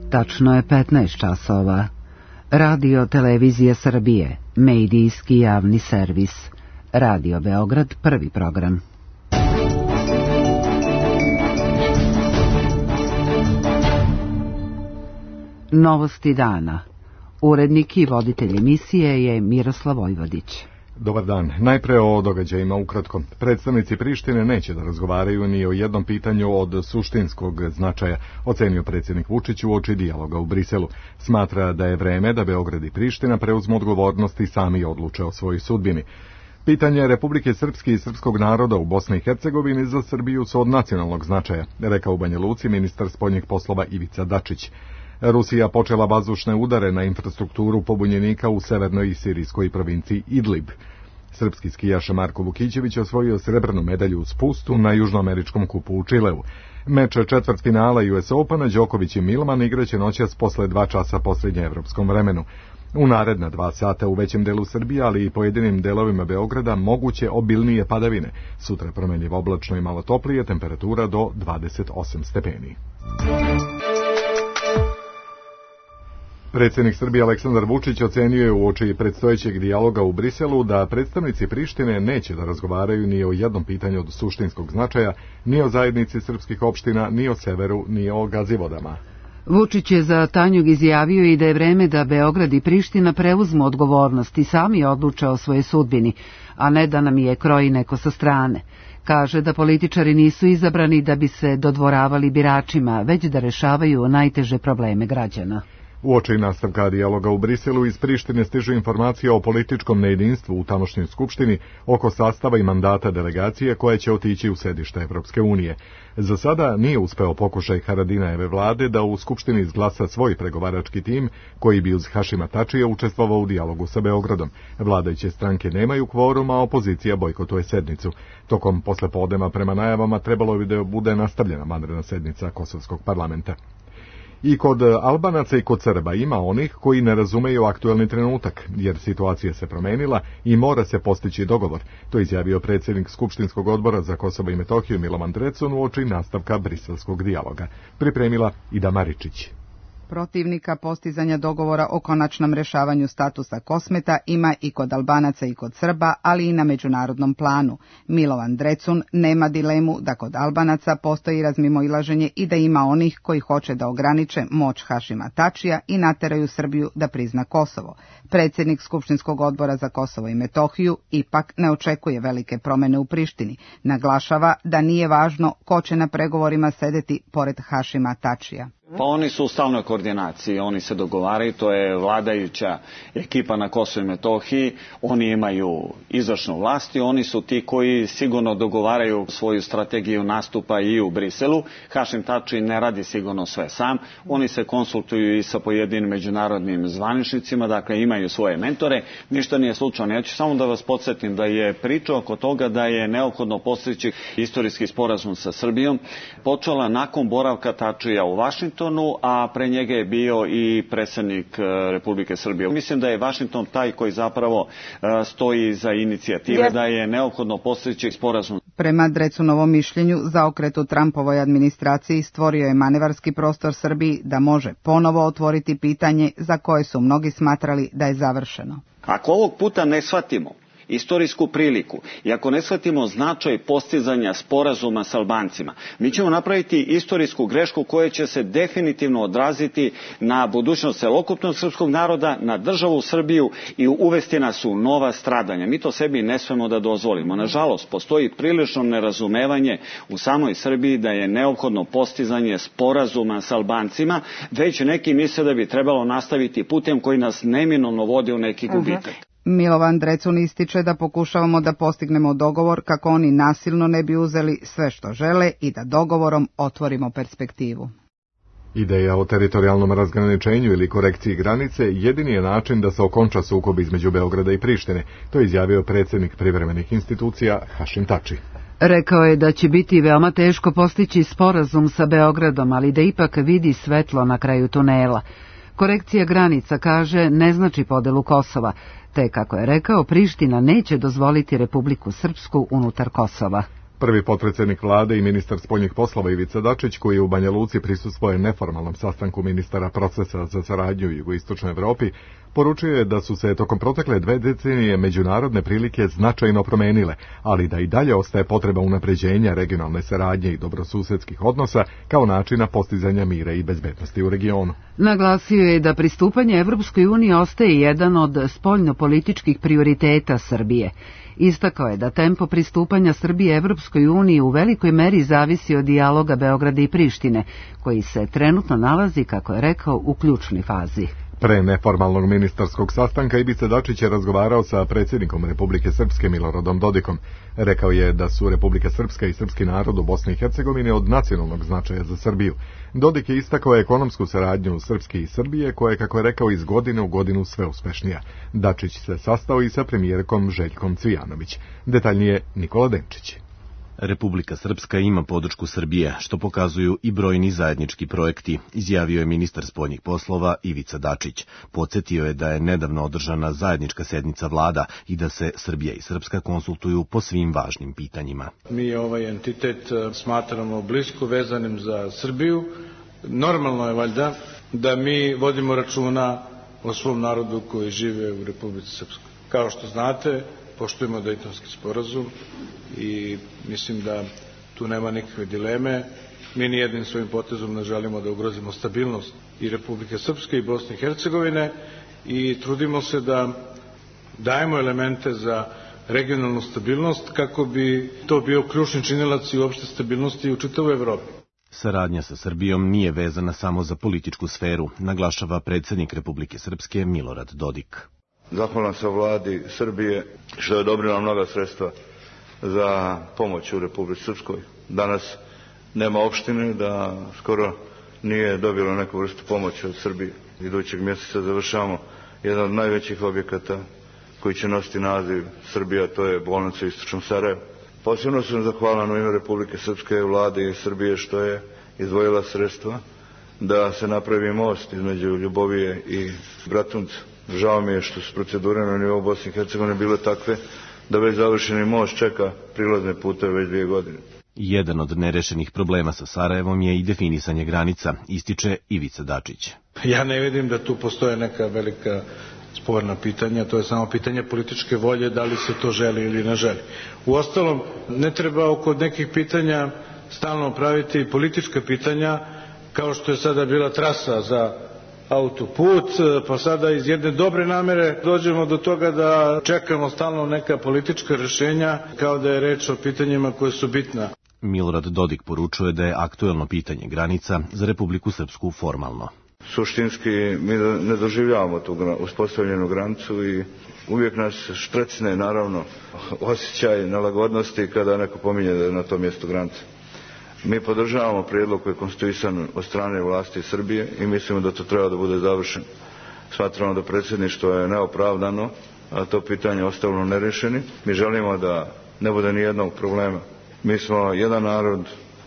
Tačno je 15 časova. Radio Televizija Srbije, medijski javni servis. Radio Beograd, prvi program. Novosti dana. Urednik i voditelj emisije je Miroslav Vojvodić. Dobar dan. Najpre o događajima ukratko. Predstavnici Prištine neće da razgovaraju ni o jednom pitanju od suštinskog značaja, ocenio predsjednik Vučić uoči dijaloga u Briselu. Smatra da je vreme da Beograd i Priština preuzmu odgovornost i sami odluče o svojoj sudbini. Pitanje Republike Srpske i srpskog naroda u Bosni i Hercegovini za Srbiju su od nacionalnog značaja, rekao u Banja Luci ministar spoljnih poslova Ivica Dačić. Rusija počela vazdušne udare na infrastrukturu pobunjenika u severnoj sirijskoj provinciji Idlib. Srpski skijaš Marko Vukićević osvojio srebrnu medalju u spustu na južnoameričkom kupu u Čileu. Meč četvrtfinala US Opena Đoković i Milman igraće noćas posle 2 časa po srednjeevropskom vremenu. U naredna 2 sata u većem delu Srbije, ali i pojedinim delovima Beograda moguće obilnije padavine. Sutra promenljivo oblačno i malo toplije, temperatura do 28 stepeni. Predsjednik Srbije Aleksandar Vučić ocenio je uoči predstojećeg dijaloga u Briselu da predstavnici Prištine neće da razgovaraju ni o jednom pitanju od suštinskog značaja, ni o zajednici srpskih opština, ni o severu, ni o Gazivodama. Vučić je za Tanjug izjavio i da je vreme da Beograd i Priština preuzmu odgovornost i sami odluče o svojoj sudbini, a ne da nam je kroji neko sa strane. Kaže da političari nisu izabrani da bi se dodvoravali biračima, već da rešavaju najteže probleme građana. Uoči nastavka dijaloga u Briselu iz Prištine stižu informacije o političkom nejedinstvu u tamošnjoj skupštini oko sastava i mandata delegacije koja će otići u sedište Evropske unije. Za sada nije uspeo pokušaj Haradinajeve vlade da u skupštini izglasa svoj pregovarački tim koji bi uz Hašima Tačija učestvovao u dijalogu sa Beogradom. Vladajuće stranke nemaju kvorum, a opozicija bojkotuje sednicu. Tokom poslepodneva prema najavama trebalo bi da bude nastavljena vanredna sednica Kosovskog parlamenta. I kod Albanaca i kod Srba ima onih koji ne razumeju aktuelni trenutak, jer situacija se promenila i mora se postići dogovor. To izjavio predsjednik Skupštinskog odbora za Kosovo i Metohiju Milovan Drecun uoči nastavka briselskog dijaloga. Pripremila Ida Maričić. Protivnika postizanja dogovora o konačnom rešavanju statusa Kosmeta ima i kod Albanaca i kod Srba, ali i na međunarodnom planu. Milovan Drecun nema dilemu da kod Albanaca postoji razmimoilaženje i da ima onih koji hoće da ograniče moć Hašima Tačija i nateraju Srbiju da prizna Kosovo. Predsjednik Skupštinskog odbora za Kosovo i Metohiju ipak ne očekuje velike promjene u Prištini. Naglašava da nije važno ko će na pregovorima sedeti pored Hašima Tačija. Pa oni su u stalnoj koordinaciji, oni se dogovaraju, to je vladajuća ekipa na Kosovu i Metohiji, oni imaju izvršnu vlast i oni su ti koji sigurno dogovaraju svoju strategiju nastupa i u Briselu. Hašim Tači ne radi sigurno sve sam, oni se konsultuju i sa pojedinim međunarodnim zvaničnicima, dakle imaju svoje mentore, ništa nije slučajno. Ja ću samo da vas podsjetim da je priča oko toga da je neophodno postići istorijski sporazum sa Srbijom počela nakon boravka Tačija u Vašingtonu, a pre njega je bio i predsjednik Republike Srbije. Mislim da je Vašington taj koji zapravo stoji za inicijative, da je neophodno postići sporazum. Prema Drecunovom mišljenju, zaokret u Trumpovoj administraciji stvorio je manevarski prostor Srbiji da može ponovo otvoriti pitanje za koje su mnogi smatrali da je završeno. Ako ovog puta ne shvatimo istorijsku priliku i ako ne shvatimo značaj postizanja sporazuma s Albancima, mi ćemo napraviti istorijsku grešku koja će se definitivno odraziti na budućnost celokupnog srpskog naroda, na državu Srbiju i uvesti nas u nova stradanja. Mi to sebi ne smemo da dozvolimo. Nažalost, postoji prilično nerazumevanje u samoj Srbiji da je neophodno postizanje sporazuma s Albancima, već neki misle da bi trebalo nastaviti putem koji nas neminovno vodi u neki gubitak. Milovan Drecun ističe da pokušavamo da postignemo dogovor kako oni nasilno ne bi uzeli sve što žele i da dogovorom otvorimo perspektivu. Ideja o teritorijalnom razgraničenju ili korekciji granice jedini je način da se okonča sukob između Beograda i Prištine, to je izjavio predsjednik privremenih institucija Hašim Tači. Rekao je da će biti veoma teško postići sporazum sa Beogradom, ali da ipak vidi svetlo na kraju tunela. Korekcija granica, kaže, ne znači podelu Kosova, te, kako je rekao, Priština neće dozvoliti Republiku Srpsku unutar Kosova. Prvi potpredsjednik vlade i ministar spoljnih poslova Ivica Dačić, koji je u Banja Luci prisustvuje neformalnom sastanku ministara procesa za saradnju u jugoistočnoj Evropi, poručio je da su se tokom protekle 2 decenije međunarodne prilike značajno promenile, ali da i dalje ostaje potreba unapređenja regionalne saradnje i dobrosusedskih odnosa kao načina postizanja mira i bezbednosti u regionu. Naglasio je da pristupanje Evropskoj uniji ostaje jedan od spoljnopolitičkih prioriteta Srbije. Istakao je da tempo pristupanja Srbije Evropskoj uniji u velikoj meri zavisi od dijaloga Beograda i Prištine, koji se trenutno nalazi, kako je rekao, u ključnoj fazi. Pre neformalnog ministarskog sastanka Ivica Dačić je razgovarao sa predsjednikom Republike Srpske Miloradom Dodikom. Rekao je da su Republika Srpska i srpski narod u Bosni i Hercegovini od nacionalnog značaja za Srbiju. Dodik je istakao ekonomsku saradnju Srpske i Srbije, koja je, kako je rekao, iz godine u godinu sve uspešnija. Dačić se sastao i sa premijerkom Željkom Cvijanović. Detaljnije Nikola Denčić. Republika Srpska ima podršku Srbije, što pokazuju i brojni zajednički projekti, izjavio je ministar spoljnih poslova Ivica Dačić. Podsjetio je da je nedavno održana zajednička sednica vlada i da se Srbija i Srpska konsultuju po svim važnim pitanjima. Mi ovaj entitet smatramo blisko vezanim za Srbiju. Normalno je valjda da mi vodimo računa o svom narodu koji žive u Republici Srpskoj. Kao što znate, poštujemo Dejtonski sporazum i mislim da tu nema nikakve dileme. Mi nijednim svojim potezom ne želimo da ugrozimo stabilnost i Republike Srpske i Bosne i Hercegovine i trudimo se da dajemo elemente za regionalnu stabilnost kako bi to bio ključni činilac i uopšte stabilnosti u čitavoj Evropi. Saradnja sa Srbijom nije vezana samo za političku sferu, naglašava predsjednik Republike Srpske Milorad Dodik. Zahvalan sam vladi Srbije što je odobrila mnoga sredstva za pomoć u Republici Srpskoj. Danas nema opštine da skoro nije dobilo neku vrstu pomoći od Srbije. Idućeg mjeseca završavamo jedan od najvećih objekata koji će nositi naziv Srbija, to je bolnica u Istočnom Sarajevu. Posebno sam zahvalan u ime Republike Srpske, vlade i Srbije što je izdvojila sredstva da se napravi most između Ljubovije i Bratunca. Žao mi je što su procedure na nivou Bosne i Hercegovine bile takve da već završeni most čeka prilazne puteve već 2 godine. Jedan od nerešenih problema sa Sarajevom je i definisanje granica, ističe Ivica Dačić. Ja ne vidim da tu postoje neka velika sporna pitanja, to je samo pitanje političke volje, da li se to želi ili ne želi. Uostalom, ne treba oko nekih pitanja stalno praviti politička pitanja, kao što je sada bila trasa za autoput, pa sada iz jedne dobre namere dođemo do toga da čekamo stalno neka politička rješenja, kao da je reč o pitanjima koje su bitna. Milorad Dodik poručuje da je aktuelno pitanje granica za Republiku Srpsku formalno. Suštinski mi ne doživljavamo tu uspostavljenu granicu i uvijek nas štrecne, naravno, osjećaj nelagodnosti kada neko pominje da je na tom mjestu granica. Mi podržavamo prijedlog koji je konstituisan od strane vlasti Srbije i mislimo da to treba da bude završeno. Smatramo da predsjedništvo je neopravdano, a to pitanje ostalo nerešeni. Mi želimo da ne bude ni jednog problema. Mi smo jedan narod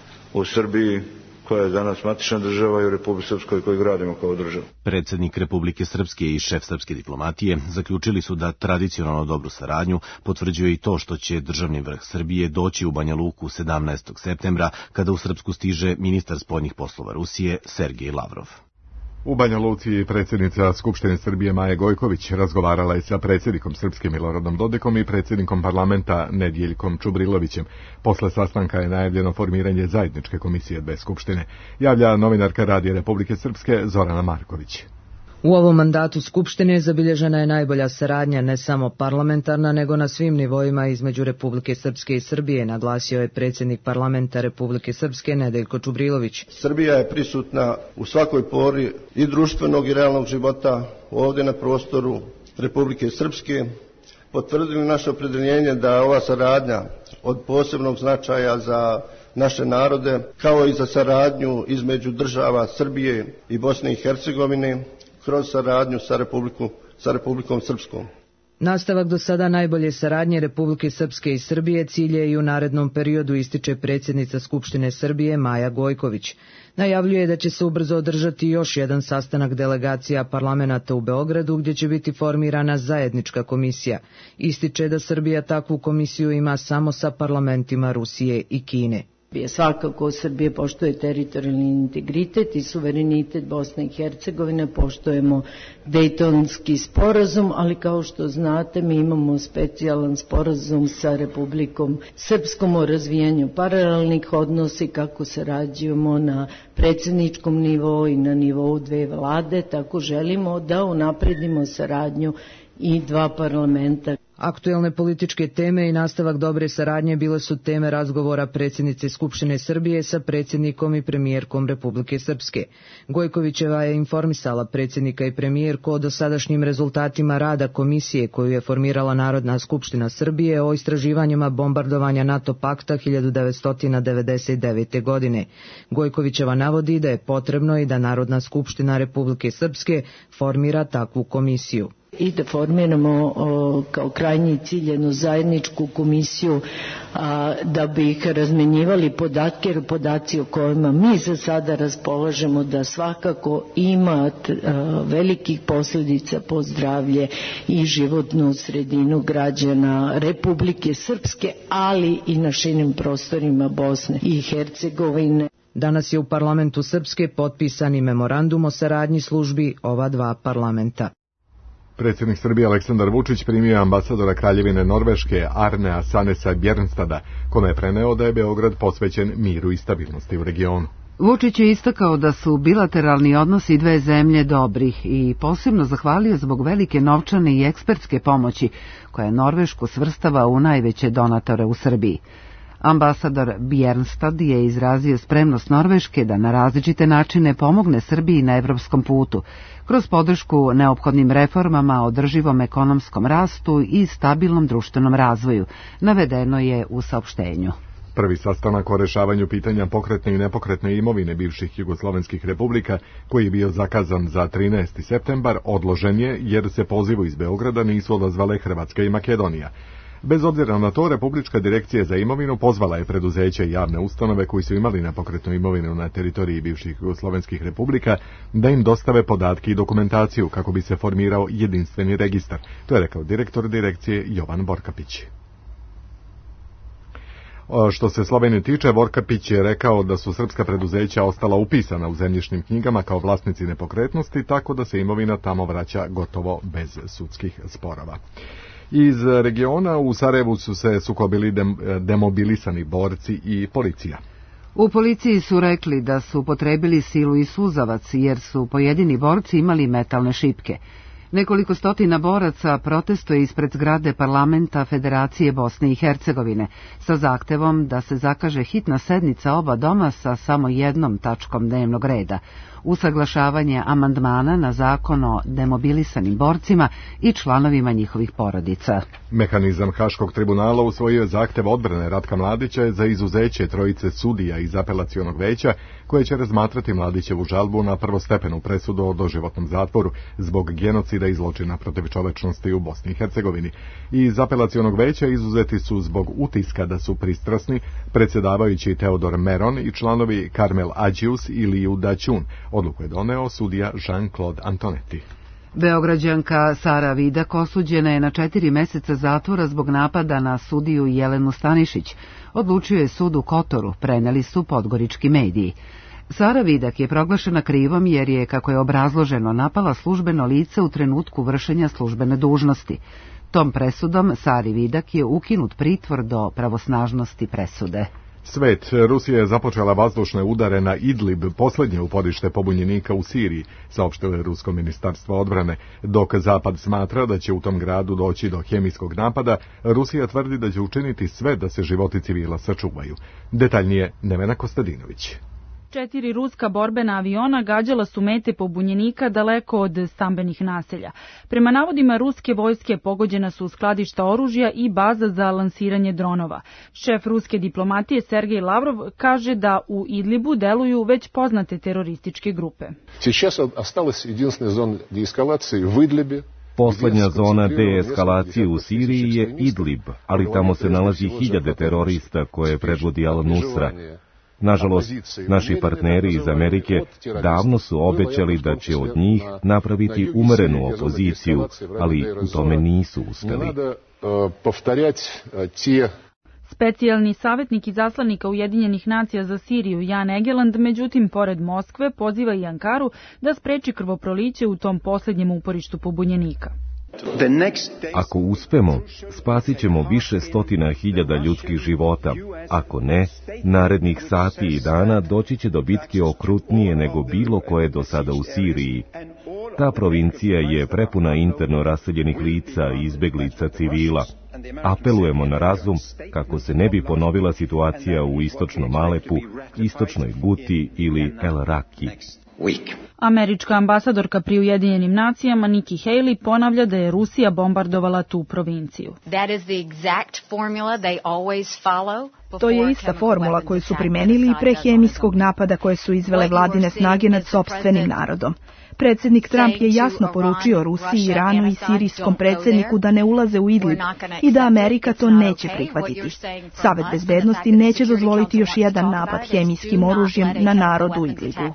u Srbiji koja je danas matična država i u Republici Srpskoj koju gradimo kao državu. Predsjednik Republike Srpske i šef srpske diplomatije zaključili su da tradicionalno dobru saradnju potvrđuje i to što će državni vrh Srbije doći u Banja Luku 17. septembra, kada u Srpsku stiže ministar spoljnih poslova Rusije Sergej Lavrov. U Banja Luci predsjednica Skupštine Srbije Maja Gojković razgovarala je sa predsjednikom Srpske Miloradom Dodikom i predsjednikom parlamenta Nedjeljkom Čubrilovićem. Posle sastanka je najavljeno formiranje zajedničke komisije dve skupštine, javlja novinarka Radija Republike Srpske Zorana Marković. U ovom mandatu Skupštine zabilježena je najbolja saradnja ne samo parlamentarna, nego na svim nivoima između Republike Srpske i Srbije, naglasio je predsjednik parlamenta Republike Srpske Nedeljko Čubrilović. Srbija je prisutna u svakoj pori i društvenog i realnog života ovdje na prostoru Republike Srpske. Potvrdili naše opredjeljenje da je ova saradnja od posebnog značaja za naše narode, kao i za saradnju između država Srbije i Bosne i Hercegovine, kroz saradnju sa Republikom Srpskom. Nastavak do sada najbolje saradnje Republike Srpske i Srbije cilj je i u narednom periodu, ističe predsjednica Skupštine Srbije Maja Gojković. Najavljuje da će se ubrzo održati još jedan sastanak delegacija parlamenata u Beogradu gdje će biti formirana zajednička komisija. Ističe da Srbija takvu komisiju ima samo sa parlamentima Rusije i Kine. Svakako Srbije poštuje teritorijalni integritet i suverenitet Bosne i Hercegovine, poštujemo Dejtonski sporazum, ali kao što znate mi imamo specijalan sporazum sa Republikom Srpskom o razvijanju paralelnih odnosi, kako sarađujemo na predsjedničkom nivou i na nivou dve vlade, tako želimo da unapredimo saradnju i dva parlamenta. Aktuelne političke teme i nastavak dobre saradnje bile su teme razgovora predsjednice Skupštine Srbije sa predsjednikom i premijerkom Republike Srpske. Gojkovićeva je informisala predsjednika i premijerku o dosadašnjim rezultatima rada komisije koju je formirala Narodna skupština Srbije o istraživanjima bombardovanja NATO pakta 1999. godine. Gojkovićeva navodi da je potrebno i da Narodna skupština Republike Srpske formira takvu komisiju. I da formiramo kao krajnji cilj jednu zajedničku komisiju da bi ih razmenjivali podatke, jer podaci o kojima mi za sada raspolažemo da svakako ima velikih posljedica po zdravlje i životnu sredinu građana Republike Srpske, ali i na širim prostorima Bosne i Hercegovine. Danas je u parlamentu Srpske potpisani memorandum o saradnji službi ova dva parlamenta. Predsjednik Srbije Aleksandar Vučić primio ambasadora Kraljevine Norveške Arnea Sanesa Bjernstada, kome je preneo da je Beograd posvećen miru i stabilnosti u regionu. Vučić je istakao da su bilateralni odnosi dve zemlje dobri i posebno zahvalio zbog velike novčane i ekspertske pomoći koja Norvešku svrstava u najveće donatore u Srbiji. Ambasador Bjernstad je izrazio spremnost Norveške da na različite načine pomogne Srbiji na evropskom putu, kroz podršku neophodnim reformama, održivom ekonomskom rastu i stabilnom društvenom razvoju, navedeno je u saopštenju. Prvi sastanak o rešavanju pitanja pokretne i nepokretne imovine bivših jugoslovenskih republika, koji je bio zakazan za 13. septembar, odložen je jer se pozivu iz Beograda nisu odazvale Hrvatska i Makedonija. Bez obzira na to, Republička direkcija za imovinu pozvala je preduzeća i javne ustanove koji su imali nepokretnu imovinu na teritoriji bivših jugoslovenskih republika da im dostave podatke i dokumentaciju kako bi se formirao jedinstveni registar. To je rekao direktor direkcije Jovan Vorkapić. Što se Slovenije tiče, Vorkapić je rekao da su srpska preduzeća ostala upisana u zemljišnim knjigama kao vlasnici nepokretnosti, tako da se imovina tamo vraća gotovo bez sudskih sporova. Iz regiona u Sarajevu su se sukobili demobilisani borci i policija. U policiji su rekli da su upotrebili silu i suzavac jer su pojedini borci imali metalne šipke. Nekoliko stotina boraca protestuje ispred zgrade parlamenta Federacije Bosne i Hercegovine sa zahtevom da se zakaže hitna sednica oba doma sa samo jednom tačkom dnevnog reda, usaglašavanje amandmana na zakon o demobilisanim borcima i članovima njihovih porodica. Mehanizam Haškog tribunala usvojio je zahtev odbrane Ratka Mladića za izuzeće trojice sudija iz apelacionog veća koje će razmatrati Mladićevu žalbu na prvostepenu presudu o doživotnom zatvoru zbog genocida i zločina protiv čovečnosti u Bosni i Hercegovini. Iz apelacionog veća izuzeti su zbog utiska da su pristrasni predsjedavajući Teodor Meron i članovi Karmel Adžius i Liju Daćun. Odluku je doneo sudija Jean-Claude Antonetti. Beograđanka Sara Vidak osuđena je na 4 meseca zatvora zbog napada na sudiju Jelenu Stanišić. Odlučio je sud u Kotoru, preneli su podgorički mediji. Sara Vidak je proglašena krivom jer je, kako je obrazloženo, napala službeno lice u trenutku vršenja službene dužnosti. Tom presudom Sari Vidak je ukinut pritvor do pravosnažnosti presude. Svet, Rusija je započela vazdušne udare na Idlib, posljednje uporište pobunjenika u Siriji, saopštilo je Rusko ministarstvo odbrane. Dok Zapad smatra da će u tom gradu doći do hemijskog napada, Rusija tvrdi da će učiniti sve da se životi civila sačuvaju. Detaljnije Nevena Kostadinović. 4 ruska borbena aviona gađala su mete pobunjenika daleko od stambenih naselja. Prema navodima ruske vojske pogođena su skladišta oružja i baza za lansiranje dronova. Šef ruske diplomatije Sergej Lavrov kaže da u Idlibu deluju već poznate terorističke grupe. Сейчас осталась единственная зона деэскалации в Идлибе. Poslednja zona deeskalacije u Siriji je Idlib, ali tamo se nalazi hiljade terorista koje predvodi Al-Nusra. Nažalost, naši partneri iz Amerike davno su obećali da će od njih napraviti umerenu opoziciju, ali u tome nisu uspeli. Specijalni savjetnik izaslanika Ujedinjenih nacija za Siriju Jan Egeland, međutim, pored Moskve, poziva i Ankaru da spreči krvoproliće u tom posljednjem uporištu pobunjenika. Ako uspemo, spasit ćemo više stotina hiljada ljudskih života. Ako ne, narednih sati i dana doći će do bitke okrutnije nego bilo koje do sada u Siriji. Ta provincija je prepuna interno raseljenih lica i izbeglica civila. Apelujemo na razum kako se ne bi ponovila situacija u istočnom Alepu, istočnoj Guti ili El Raki. Američka ambasadorka pri Ujedinjenim nacijama Nikki Haley ponavlja da je Rusija bombardovala tu provinciju. To je ista formula koju su primenili pre hemijskog napada koje su izvele vladine snage nad sopstvenim narodom. Predsjednik Trump je jasno poručio Rusiji, Iranu i sirijskom predsjedniku da ne ulaze u Idlib i da Amerika to neće prihvatiti. Savet bezbednosti neće dozvoliti još jedan napad hemijskim oružjem na narod u Idlibu.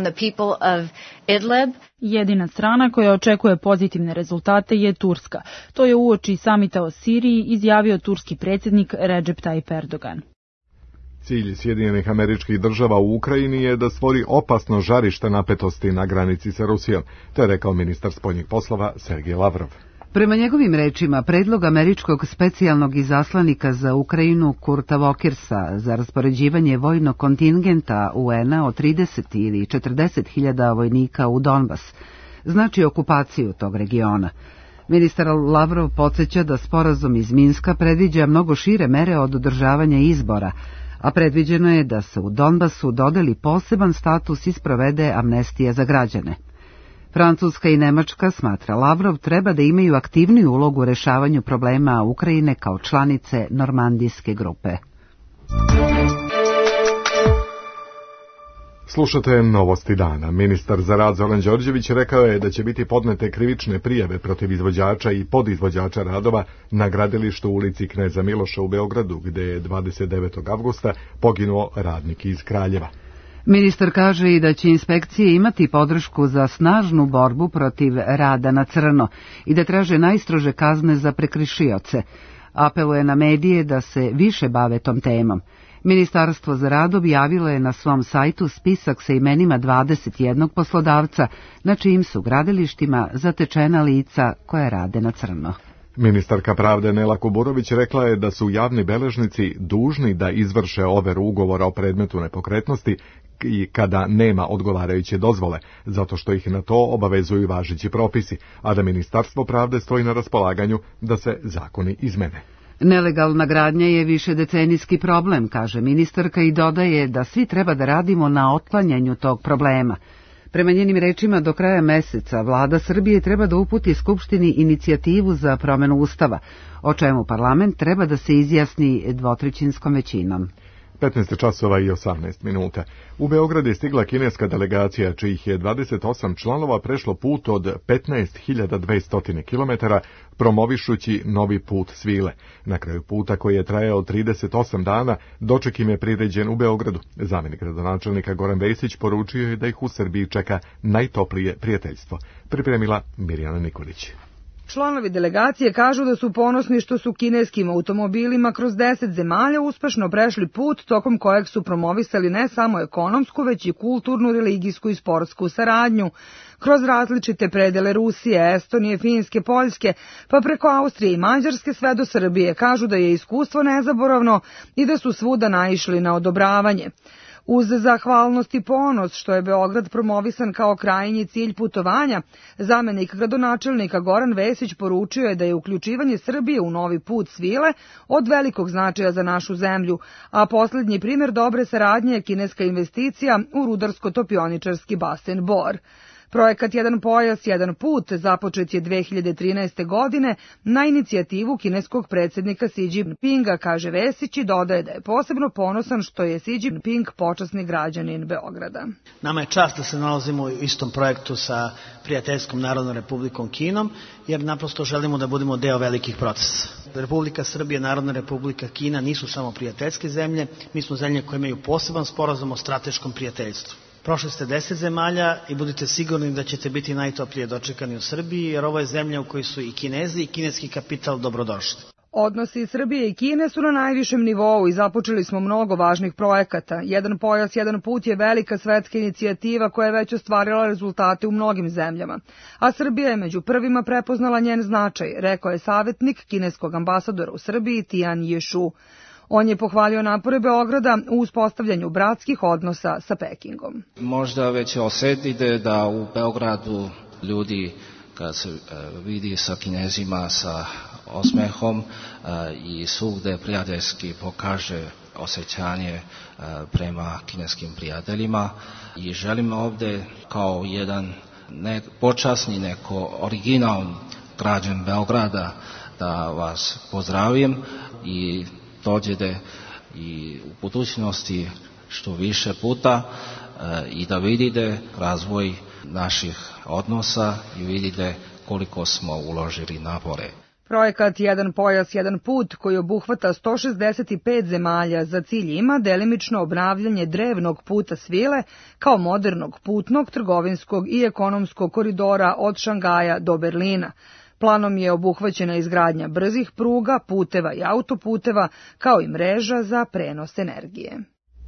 Jedina strana koja očekuje pozitivne rezultate je Turska. To je uoči samita o Siriji izjavio turski predsjednik Recep Tayyip Erdogan. Cilj Sjedinjenih Američkih Država u Ukrajini je da stvori opasno žarište napetosti na granici sa Rusijom, to je rekao ministar spoljnih poslova Sergej Lavrov. Prema njegovim rečima, predlog američkog specijalnog izaslanika za Ukrajinu Kurta Walkersa za raspoređivanje vojnog kontingenta UN-a od 30 ili 40.000 vojnika u Donbas znači okupaciju tog regiona. Ministar Lavrov podsjeća da sporazum iz Minska predviđa mnogo šire mere od održavanja izbora, a predviđeno je da se u Donbasu dodeli poseban status i sprovede amnestija za građane. Francuska i Nemačka, smatra Lavrov, treba da imaju aktivniju ulogu u rešavanju problema Ukrajine kao članice Normandijske grupe. Slušate novosti dana. Ministar za rad Zoran Đorđević rekao je da će biti podnete krivične prijave protiv izvođača i podizvođača radova na gradilištu ulici Kneza Miloša u Beogradu, gde je 29. avgusta poginuo radnik iz Kraljeva. Ministar kaže i da će inspekcije imati podršku za snažnu borbu protiv rada na crno i da traže najstrože kazne za prekršioce. Apeluje na medije da se više bave tom temom. Ministarstvo za rad objavilo je na svom sajtu spisak sa imenima 21 poslodavca, na čijim su gradilištima zatečena lica koja rade na crno. Ministarka pravde Nela Kuburović rekla je da su javni beležnici dužni da izvrše overu ugovora o predmetu nepokretnosti i kada nema odgovarajuće dozvole, zato što ih na to obavezuju važeći propisi, a da Ministarstvo pravde stoji na raspolaganju da se zakoni izmene. Nelegalna gradnja je višedecenijski problem, kaže ministarka i dodaje da svi treba da radimo na otklanjanju tog problema. Prema njenim rečima, do kraja meseca vlada Srbije treba da uputi Skupštini inicijativu za promenu Ustava, o čemu parlament treba da se izjasni dvotrećinskom većinom. 15 časova i 18 minuta. U Beograd je stigla kineska delegacija, čijih je 28 članova prešlo put od 15.200 km, promovišući novi put svile. Na kraju puta, koji je trajao 38 dana, doček im je priređen u Beogradu. Zamjenik gradonačelnika Goran Vesić poručio je da ih u Srbiji čeka najtoplije prijateljstvo. Pripremila Mirjana Nikolić. Članovi delegacije kažu da su ponosni što su kineskim automobilima kroz 10 zemalja uspešno prešli put tokom kojeg su promovisali ne samo ekonomsku, već i kulturnu, religijsku i sportsku saradnju. Kroz različite predele Rusije, Estonije, Finske, Poljske, pa preko Austrije i Mađarske sve do Srbije, kažu da je iskustvo nezaboravno i da su svuda naišli na odobravanje. Uz zahvalnost i ponos što je Beograd promovisan kao krajnji cilj putovanja, zamenik gradonačelnika Goran Vesić poručio je da je uključivanje Srbije u novi put svile od velikog značaja za našu zemlju, a posljednji primjer dobre saradnje je kineska investicija u rudarsko-topioničarski basen Bor. Projekat Jedan pojas, jedan put započet je 2013. godine na inicijativu kineskog predsjednika Xi Jinpinga, kaže Vesić i dodaje da je posebno ponosan što je Xi Jinping počasni građanin Beograda. Nama je čast da se nalazimo u istom projektu sa prijateljskom Narodnom Republikom Kinom, jer naprosto želimo da budemo deo velikih procesa. Republika Srbija, Narodna Republika Kina nisu samo prijateljske zemlje, mi smo zemlje koje imaju poseban sporazum o strateškom prijateljstvu. Prošli ste 10 zemalja i budite sigurni da ćete biti najtoplije dočekani u Srbiji, jer ovo je zemlja u kojoj su i Kinezi i kineski kapital dobrodošli. Odnosi Srbije i Kine su na najvišem nivou i započeli smo mnogo važnih projekata. Jedan pojas, jedan put je velika svetska inicijativa koja je već ostvarila rezultate u mnogim zemljama. A Srbija je među prvima prepoznala njen značaj, rekao je savjetnik kineskog ambasadora u Srbiji Tian Yeshu. On je pohvalio napore Beograda u uspostavljanju bratskih odnosa sa Pekingom. Možda već osjetite da u Beogradu ljudi kad se vidi sa Kinezima sa osmehom i svugde prijateljski pokaže osjećanje prema kineskim prijateljima i želim ovdje kao jedan ne počasni, neko originalni građan Beograda da vas pozdravim i dođete i u budućnosti što više puta i da vidite razvoj naših odnosa i vidite koliko smo uložili napore. Projekat Jedan pojas, jedan put, koji obuhvata 165 zemalja, za cilj ima delimično obnavljanje drevnog puta svile kao modernog putnog, trgovinskog i ekonomskog koridora od Šangaja do Berlina. Planom je obuhvaćena izgradnja brzih pruga, puteva i autoputeva, kao i mreža za prenos energije.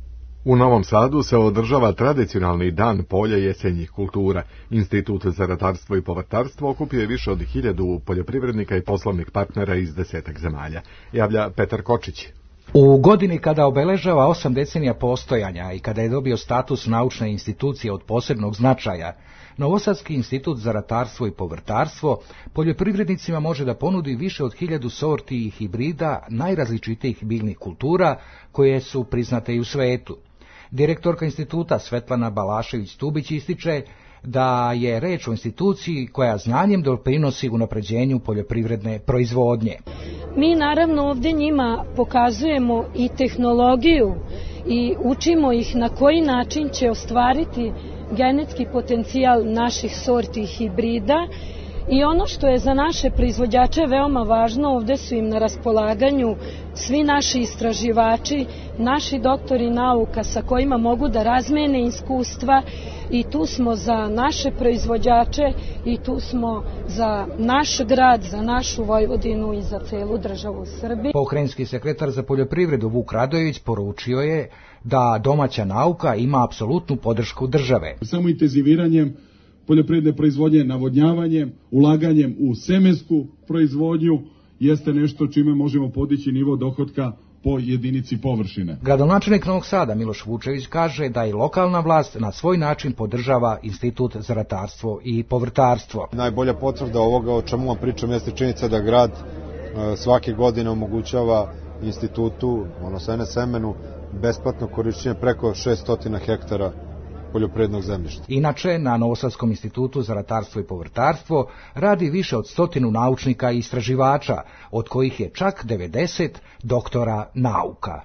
U Novom Sadu se održava tradicionalni dan polja jesenjih kultura. Institut za ratarstvo i povrtarstvo okupio je više od 1000 poljoprivrednika i poslovnih partnera iz 10 zemalja. Javlja Petar Kočić. U godini kada obeležava 8 decenija postojanja i kada je dobio status naučne institucije od posebnog značaja, Novosadski institut za ratarstvo i povrtarstvo poljoprivrednicima može da ponudi više od 1000 sorti i hibrida najrazličitijih biljnih kultura koje su priznate i u svetu. Direktorka instituta Svetlana Balašević-Tubić ističe da je reč o instituciji koja znanjem doprinosi unapređenju poljoprivredne proizvodnje. Mi naravno ovdje njima pokazujemo i tehnologiju i učimo ih na koji način će ostvariti genetski potencijal naših sorti i hibrida. I ono što je za naše proizvođače veoma važno, ovdje su im na raspolaganju svi naši istraživači, naši doktori nauka sa kojima mogu da razmene iskustva i tu smo za naše proizvođače i tu smo za naš grad, za našu Vojvodinu i za celu državu Srbiju. Pokrajinski sekretar za poljoprivredu Vuk Radojević poručio je da domaća nauka ima apsolutnu podršku države. Samo intenziviranjem poljoprivredne proizvodnje, navodnjavanjem, ulaganjem u semensku proizvodnju jeste nešto čime možemo podići nivo dohotka po jedinici površine. Gradonačelnik Novog Sada Miloš Vučević kaže da i lokalna vlast na svoj način podržava Institut za ratarstvo i povrtarstvo. Najbolja potvrda ovoga o čemu vam pričam jeste činjenica da grad svake godine omogućava institutu, odnosno NSM-u, besplatno korišćenje preko 600 hektara poljoprivrednog zemljišta. Inače, na Novosadskom institutu za ratarstvo i povrtarstvo radi više od 100 naučnika i istraživača, od kojih je čak 90 doktora nauka.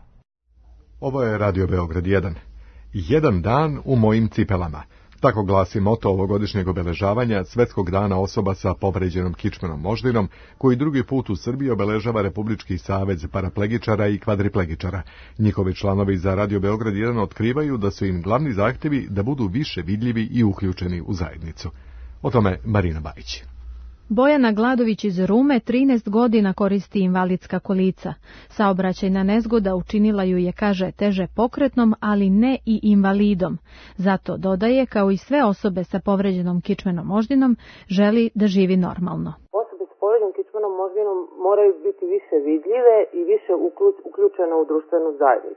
Ovo je Radio Beograd 1. Jedan dan u mojim cipelama. Tako glasi moto ovogodišnjeg obeležavanja Svetskog dana osoba sa povređenom kičmenom moždinom, koji drugi put u Srbiji obeležava Republički savez paraplegičara i kvadriplegičara. Njihovi članovi za Radio Beograd 1 otkrivaju da su im glavni zahtjevi da budu više vidljivi i uključeni u zajednicu. O tome Marina Bajić. Bojana Gladović iz Rume 13 godina koristi invalidska kolica. Saobraćajna nezgoda učinila ju je, kaže, teže pokretnom, ali ne i invalidom. Zato, dodaje, kao i sve osobe sa povređenom kičmenom moždinom, želi da živi normalno. Osobe sa povređenom kičmenom moždinom moraju biti više vidljive i više uključene u društvenu zajednicu.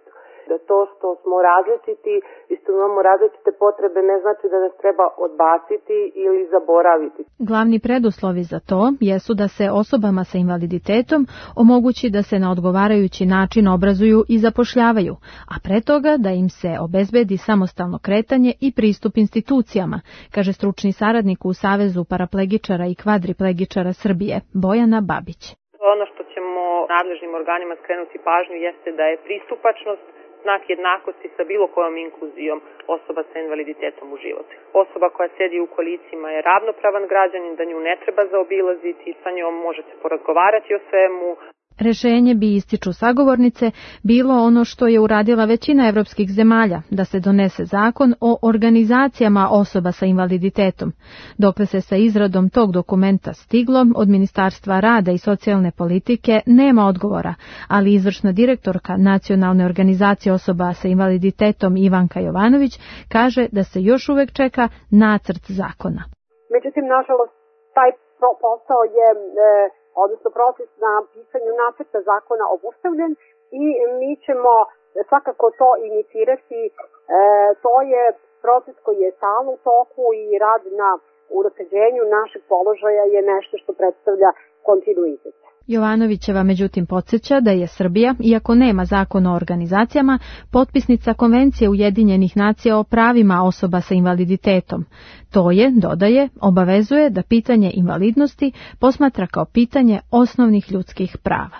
Da to što smo različiti i što imamo različite potrebe ne znači da nas treba odbaciti ili zaboraviti. Glavni preduslovi za to jesu da se osobama sa invaliditetom omogući da se na odgovarajući način obrazuju i zapošljavaju, a pre toga da im se obezbedi samostalno kretanje i pristup institucijama, kaže stručni saradnik u Savezu paraplegičara i kvadriplegičara Srbije, Bojana Babić. Ono što ćemo nadležnim organima skrenuti pažnju jeste da je pristupačnost znak jednakosti sa bilo kojom inkluzijom osoba sa invaliditetom u život. Osoba koja sedi u kolicima je ravnopravan građanin, da nju ne treba zaobilaziti, sa njom možete porazgovarati o svemu. Rešenje bi, ističu sagovornice, bilo ono što je uradila većina evropskih zemalja, da se donese zakon o organizacijama osoba sa invaliditetom. Dokle se sa izradom tog dokumenta stiglo, od Ministarstva rada i socijalne politike nema odgovora, ali izvršna direktorka Nacionalne organizacije osoba sa invaliditetom Ivanka Jovanović kaže da se još uvek čeka nacrt zakona. Međutim, nažalost, taj posao je odnosno proces na pisanju nacrta zakona obustavljen i mi ćemo svakako to inicirati. To je proces koji je stalno u toku i rad na unapređenju našeg položaja je nešto što predstavlja kontinuitet. Jovanovićeva međutim podsjeća da je Srbija, iako nema zakon o organizacijama, potpisnica Konvencije Ujedinjenih nacija o pravima osoba sa invaliditetom. To je, dodaje, obavezuje da pitanje invalidnosti posmatra kao pitanje osnovnih ljudskih prava.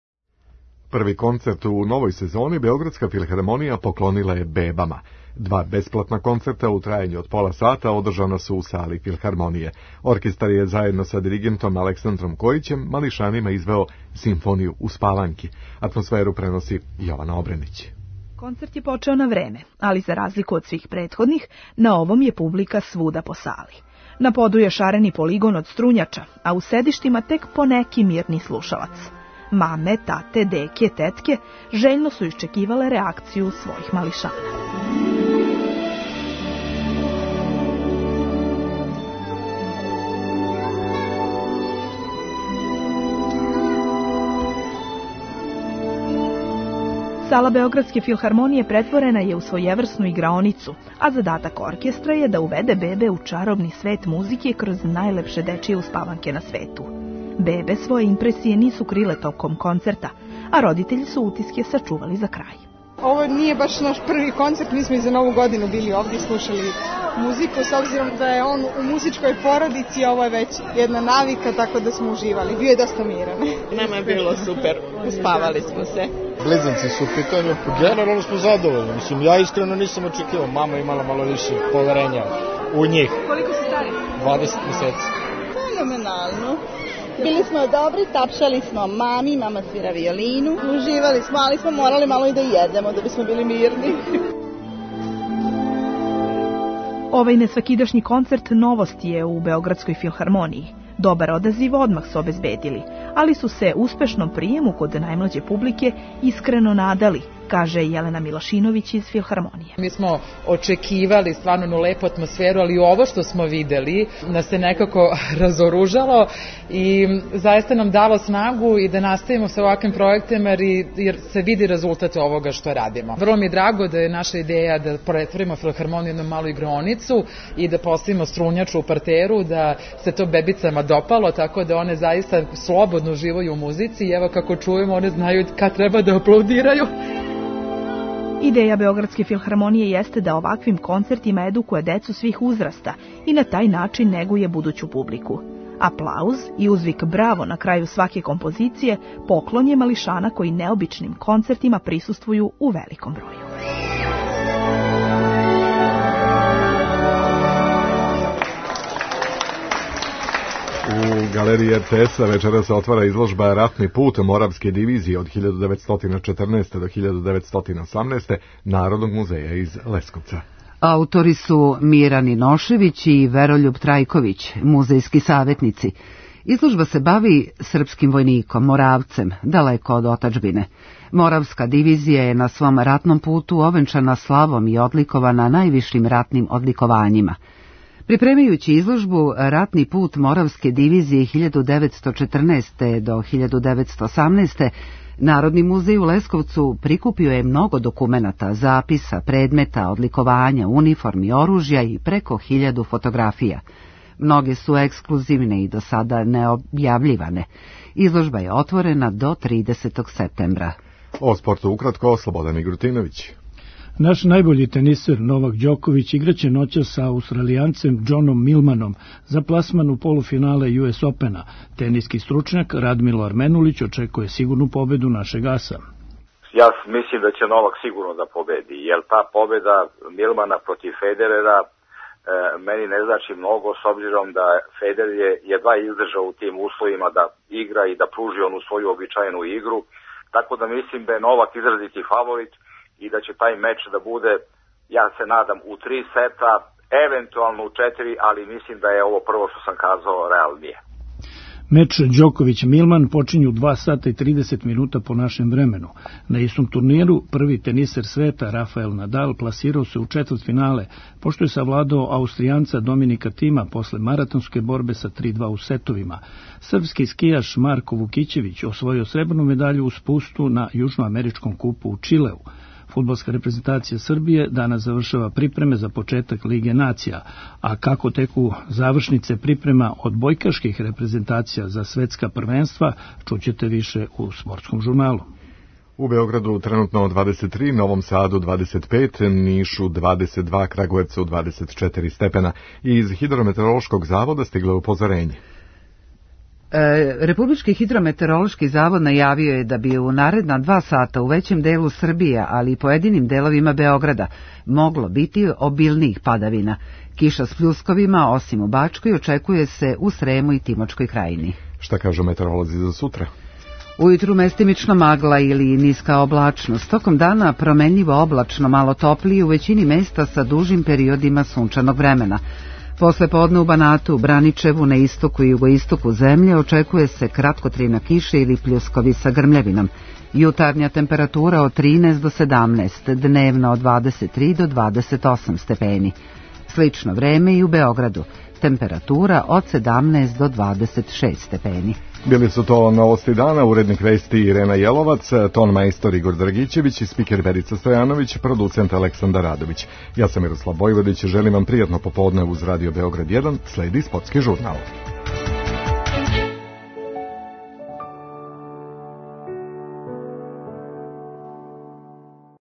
Prvi koncert u novoj sezoni Beogradska filharmonija poklonila je bebama. 2 besplatna koncerta u trajanju od pola sata održana su u sali filharmonije. Orkestar je zajedno sa dirigentom Aleksandrom Kojićem mališanima izveo simfoniju Uspavanki. Atmosferu prenosi Jovana Obrenić. Koncert je počeo na vreme, ali za razliku od svih prethodnih, na ovom je publika svuda po sali. Na podu je šareni poligon od strunjača, a u sedištima tek poneki mirni slušalac. Mame, tate, deke, tetke željno su iščekivale reakciju svojih mališana. Sala Beogradske filharmonije pretvorena je u svojevrsnu igraonicu, a zadatak orkestra je da uvede bebe u čarobni svet muzike kroz najlepše dečije uspavanke na svetu. Bebe svoje impresije nisu krile tokom koncerta, a roditelji su utiske sačuvali za kraj. Ovo nije baš naš prvi koncert, mi smo i za Novu godinu bili ovdje, slušali muziku, s obzirom da je on u muzičkoj porodici, ovo je već jedna navika, tako da smo uživali. Bio je dosta miran. Nama je bilo super, uspavali smo se. Blizanci su u pitanju, generalno smo zadovoljni. Mislim, ja iskreno nisam očekivao, mama imala malo više poverenja u njih. Koliko su stari? 20 mjeseci. Fenomenalno. Bili smo dobri, tapšali smo mami, mama svira violinu, uživali smo, ali smo morali malo i da jedemo da bismo bili mirni. Ovaj nesvakidašnji koncert novost je u Beogradskoj filharmoniji. Dobar odaziv odmah su obezbedili, ali su se uspešnom prijemu kod najmlađe publike iskreno nadali, kaže Jelena Milašinović iz filharmonije. Mi smo očekivali stvarno jednu lepu atmosferu, ali ovo što smo videli nas se nekako razoružalo i zaista nam dalo snagu i da nastavimo sa ovakvim projektima jer se vidi rezultat ovoga što radimo. Vrlo mi je drago da je naša ideja da pretvorimo filharmoniju jednu malu igronicu i da postavimo strunjaču u parteru, da se to bebicama dopalo, tako da one zaista slobodno uživaju u muzici i evo kako čujemo, one znaju kad treba da aplaudiraju. Ideja Beogradske filharmonije jeste da ovakvim koncertima edukuje decu svih uzrasta i na taj način neguje buduću publiku. Aplauz i uzvik bravo na kraju svake kompozicije poklon je mališana koji neobičnim koncertima prisustvuju u velikom broju. U galeriji RTS-a večera se otvara izložba Ratni put Moravske divizije od 1914. do 1918. Narodnog muzeja iz Leskovca. Autori su Miran Inošević i Veroljub Trajković, muzejski savjetnici. Izložba se bavi srpskim vojnikom, Moravcem, daleko od otadžbine. Moravska divizija je na svom ratnom putu ovenčana slavom i odlikovana najvišim ratnim odlikovanjima. Pripremajući izložbu Ratni put Moravske divizije 1914. do 1918. Narodni muzej u Leskovcu prikupio je mnogo dokumenata, zapisa, predmeta, odlikovanja, uniformi, oružja i preko 1000 fotografija. Mnoge su ekskluzivne i do sada neobjavljivane. Izložba je otvorena do 30. septembra. O sportu ukratko, Slobodan Migrutinović. Naš najbolji teniser Novak Đoković igraće noćas sa Australijancem Johnom Millmanom za plasman u polufinale US Opena. Teniski stručnjak Radmilo Armenulić očekuje sigurnu pobedu našeg asa. Ja mislim da će Novak sigurno da pobedi, jer ta pobeda Millmana protiv Federera meni ne znači mnogo, s obzirom da Federer je jedva izdržao u tim uslovima da igra i da pruži onu svoju običajnu igru, tako da mislim da je Novak izraziti favorit i da će taj meč da bude, ja se nadam, u 3 seta, eventualno u 4, ali mislim da je ovo prvo što sam kazao realnije. Meč Đoković-Millman počinju 2 sata i 30 minuta po našem vremenu. Na istom turniru prvi teniser sveta Rafael Nadal plasirao se u četvrtfinale, pošto je savladao Austrijanca Dominika Tima posle maratonske borbe sa 3-2 u setovima. Srpski skijaš Marko Vukićević osvojio srebrnu medalju u spustu na Južnoameričkom kupu u Čileu. Fudbalska reprezentacija Srbije danas završava pripreme za početak Lige nacija, a kako teku završnice priprema odbojkaških reprezentacija za svetska prvenstva, čućete više u sportskom žurnalu. U Beogradu trenutno 23, Novom Sadu 25, Nišu 22, Kragujevcu 24 stepena. I iz Hidrometeorološkog zavoda stiglo je upozorenje. Republički hidrometeorološki zavod najavio je da bi u naredna 2 sata u većem delu Srbije, ali i pojedinim delovima Beograda, moglo biti obilnijih padavina. Kiša s pljuskovima, osim u Bačkoj, očekuje se u Sremu i Timočkoj krajini. Šta kažu meteorolozi za sutra? Ujutru mestimično magla ili niska oblačnost. Tokom dana promenljivo oblačno, malo toplije u većini mesta sa dužim periodima sunčanog vremena. Posle podne u Banatu, Braničevu, na istoku i jugoistoku zemlje očekuje se kratkotrajna kiša ili pljuskovi sa grmljavinom. Jutarnja temperatura od 13 do 17, dnevno od 23 do 28 stepeni. Slično vreme i u Beogradu, temperatura od 17 do 26 stepeni. Bili su to novosti dana, urednik vesti Irena Jelovac, ton majstor Igor Dragićević i spiker Verica Stojanović, producent Aleksandar Radović. Ja sam Miroslav Vojvodić, želim vam prijatno popodne uz Radio Beograd 1, sledi sportski žurnal.